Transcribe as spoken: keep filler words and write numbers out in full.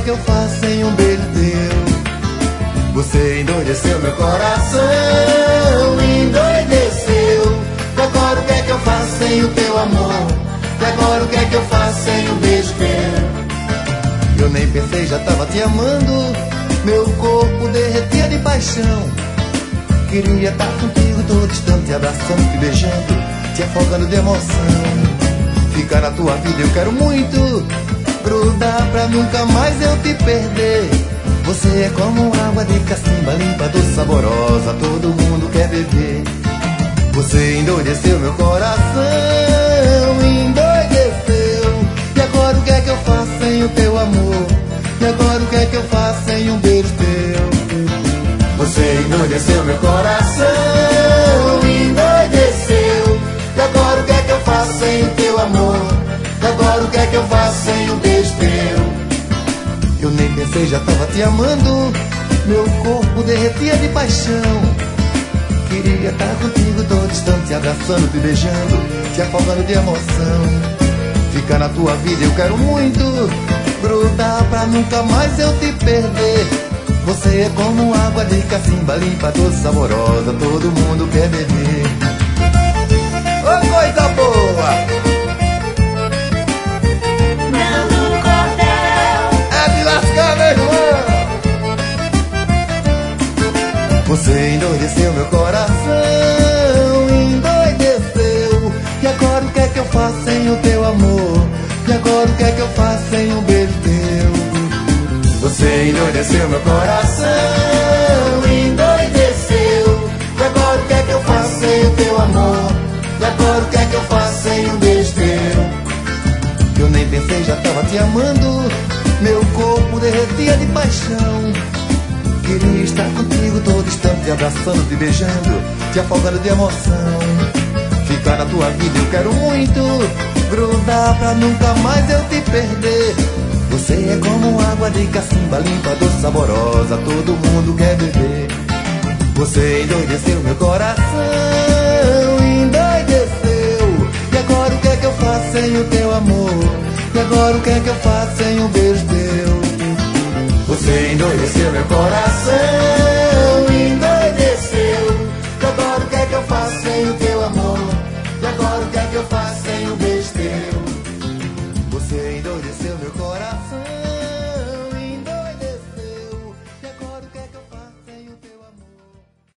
que eu faço sem um beijo teu? Você endoideceu meu coração, endoideceu. E agora o que é que eu faço sem o teu amor? E agora o que é que eu faço sem um beijo teu? Eu nem pensei, já tava te amando. Meu corpo derretia de paixão. Queria estar contigo todo instante, abraçando, te beijando, te afogando de emoção. Ficar na tua vida eu quero muito, grudar pra nunca mais eu te perder. Você é como água de cacimba, limpa, doce, saborosa, todo mundo quer beber. Você endoideceu meu coração, endoideceu. E agora o que é que eu faço sem o teu amor? E agora o que é que eu faço sem um beijo teu? Você endoideceu meu coração, endoideceu. E agora o que é que eu faço sem o teu amor? E agora o que é que eu faço sem um beijo teu? Eu nem pensei, já tava te amando. Meu corpo derretia de paixão. Queria estar contigo todo instante, abraçando, te beijando, te afogando de emoção. Ficar na tua vida eu quero muito, grudar pra nunca mais eu te perder. Você é como água de cacimba, limpa, doce, saborosa, todo mundo quer beber. Ô, oh, coisa boa! Você endoideceu meu coração, endoideceu. E agora o que é que eu faço sem o teu amor? E agora o que é que eu faço sem um beijo teu? Você endoideceu meu coração, endoideceu. E agora o que é que eu faço sem o teu amor? E agora o que é que eu faço sem um beijo teu? Eu nem pensei, já tava te amando. Meu corpo derretia de paixão. Queria estar contigo todo instante, abraçando, te beijando, te afogando de emoção. Ficar na tua vida eu quero muito, grudar pra nunca mais eu te perder. Você é como água de cacimba, limpa, doce, saborosa, todo mundo quer beber. Você endoideceu meu coração, endoideceu. E agora o que é que eu faço sem o teu amor? E agora o que é que eu faço sem um beijo teu? Você endoideceu meu coração, endoideceu. E agora o que é que eu faço sem o teu